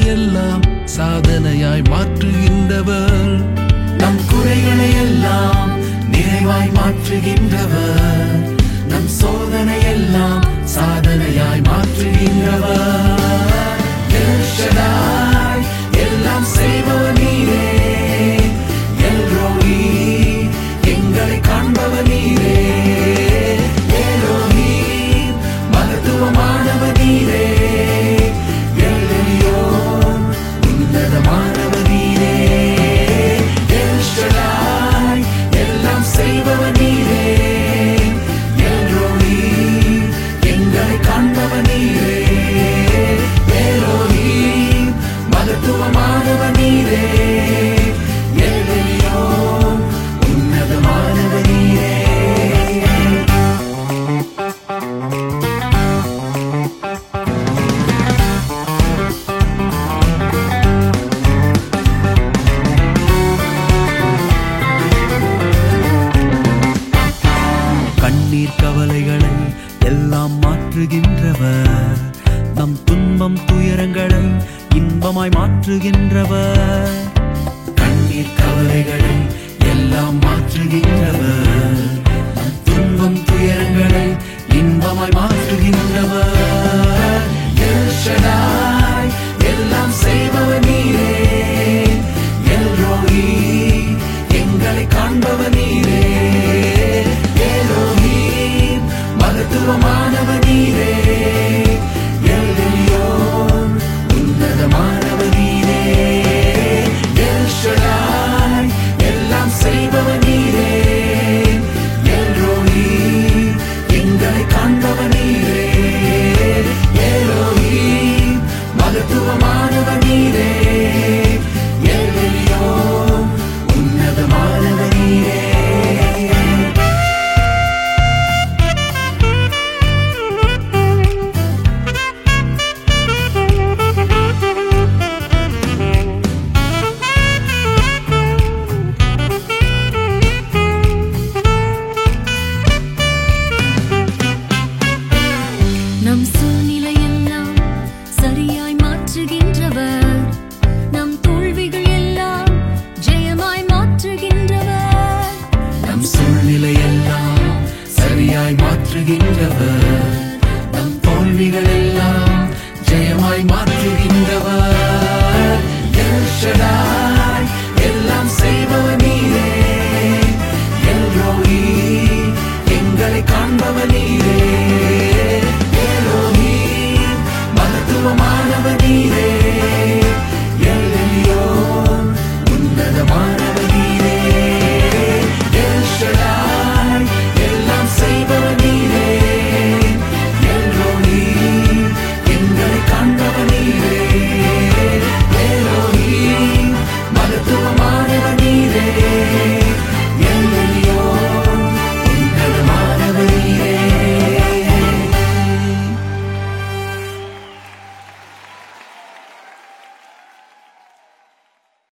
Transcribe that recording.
எல்லாம் சாதனையாய் மாற்றுகின்றவர். நம் குறைகளை எல்லாம் நிறைவாய் மாற்றுகின்றவர். நம் சோதனை எல்லாம் சாதனையாய் மாற்றுகின்றவர். எல் ஷடாய் எல்லாம் செய்பவர் நீரே. எல் ரோஹி எங்களை காண்பவர் நீரே. எலோஹீம் மகத்துவமானவர் நீரே. எல் எலியோன் உன்னதமானவர் நீரே. எல் ஷடாய் எல்லாம் செய்பவர் நீரே. எல் ரோஹி எங்களை காண்பவர் நீரே. எலோஹீம் மகத்துவமானவர் நீரே. எல் எலியோன் உன்னதமானவர் நீரே. கண்ணீர் கவலைகளை எல்லாம் மாற்றுகின்றவர். நம் துன்பம் துயரங்களை இன்பமாய் மாற்றுகின்றவர். கண்ணீர் கவலைகளை எல்லாம் மாற்றுகின்றவர். நம் துன்பம் துயரங்களை இன்பமாய் மாற்றுகின்றவர். எல் ஷடாய்